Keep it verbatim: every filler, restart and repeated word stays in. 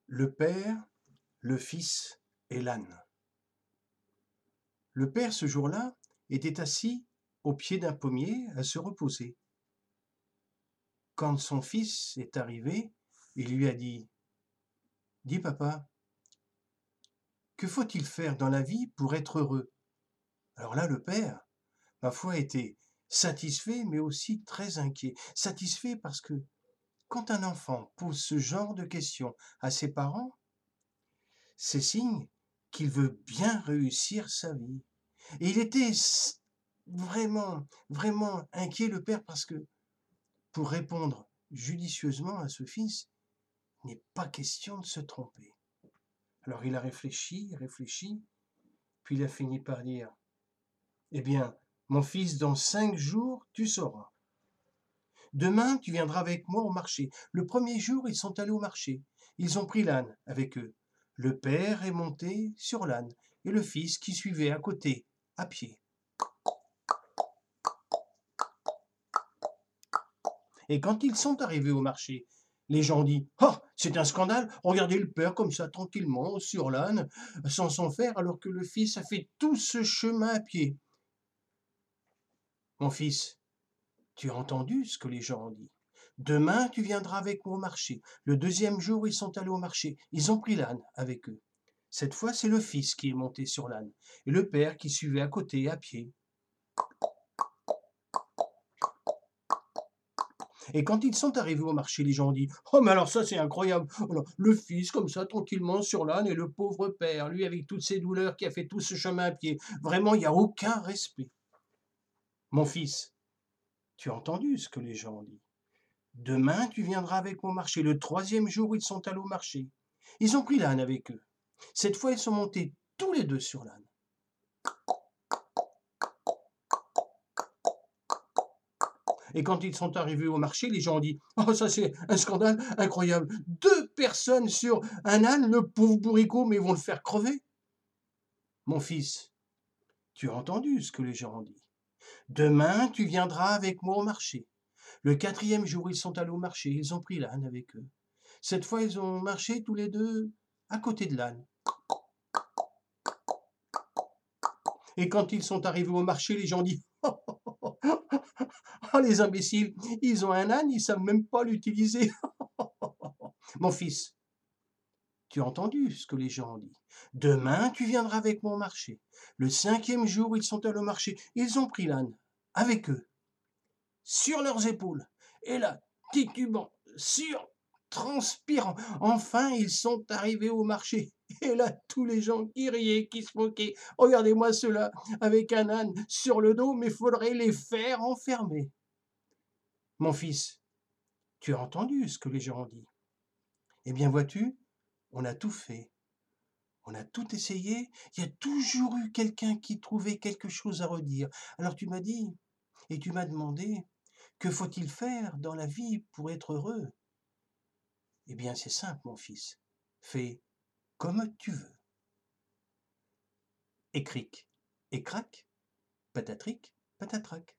Le père, le fils et l'âne. Le père, ce jour-là, était assis au pied d'un pommier à se reposer. Quand son fils est arrivé, il lui a dit « Dis papa, que faut-il faire dans la vie pour être heureux ?» Alors là, le père, ma foi, était satisfait, mais aussi très inquiet. Satisfait parce que quand un enfant pose ce genre de questions à ses parents, c'est signe qu'il veut bien réussir sa vie. Et il était vraiment, vraiment inquiet, le père, parce que pour répondre judicieusement à ce fils, il n'est pas question de se tromper. Alors il a réfléchi, réfléchi, puis il a fini par dire « Eh bien, mon fils, dans cinq jours, tu sauras. Demain, tu viendras avec moi au marché. » Le premier jour, ils sont allés au marché. Ils ont pris l'âne avec eux. Le père est monté sur l'âne et le fils qui suivait à côté, à pied. Et quand ils sont arrivés au marché, les gens ont dit « Oh, c'est un scandale, regardez le père comme ça, tranquillement, sur l'âne, sans s'en faire, alors que le fils a fait tout ce chemin à pied. » Mon fils, tu as entendu ce que les gens ont dit. Demain, tu viendras avec moi au marché. Le deuxième jour, ils sont allés au marché. Ils ont pris l'âne avec eux. Cette fois, c'est le fils qui est monté sur l'âne et le père qui suivait à côté, à pied. Et quand ils sont arrivés au marché, les gens ont dit « Oh, mais alors ça, c'est incroyable. Alors, le fils, comme ça, tranquillement sur l'âne, et le pauvre père, lui, avec toutes ses douleurs, qui a fait tout ce chemin à pied. Vraiment, il n'y a aucun respect. » Mon fils, tu as entendu ce que les gens ont dit. Demain, tu viendras avec moi au marché. Le troisième jour, ils sont allés au marché. Ils ont pris l'âne avec eux. Cette fois, ils sont montés tous les deux sur l'âne. Et quand ils sont arrivés au marché, les gens ont dit « Oh, ça c'est un scandale incroyable. Deux personnes sur un âne, le pauvre bourricot, mais ils vont le faire crever. » Mon fils, tu as entendu ce que les gens ont dit. Demain, tu viendras avec moi au marché. Le quatrième jour, ils sont allés au marché. Ils ont pris l'âne avec eux. Cette fois, ils ont marché tous les deux à côté de l'âne. Et quand ils sont arrivés au marché, les gens disent « Oh, oh, oh, oh, les imbéciles, ils ont un âne, ils ne savent même pas l'utiliser. » Mon fils, tu as entendu ce que les gens ont dit. Demain, tu viendras avec moi au marché. Le cinquième jour, ils sont allés au marché. Ils ont pris l'âne avec eux, sur leurs épaules. Et là, titubant, sur, transpirant, enfin, ils sont arrivés au marché. Et là, tous les gens qui riaient, qui se moquaient. Regardez-moi ceux-là, avec un âne sur le dos, mais il faudrait les faire enfermer. Mon fils, tu as entendu ce que les gens ont dit. Eh bien, vois-tu, on a tout fait. On a tout essayé. Il y a toujours eu quelqu'un qui trouvait quelque chose à redire. Alors tu m'as dit, et tu m'as demandé, que faut-il faire dans la vie pour être heureux? Eh bien, c'est simple, mon fils. Fais comme tu veux. Et cric, et crac, patatric, patatrac.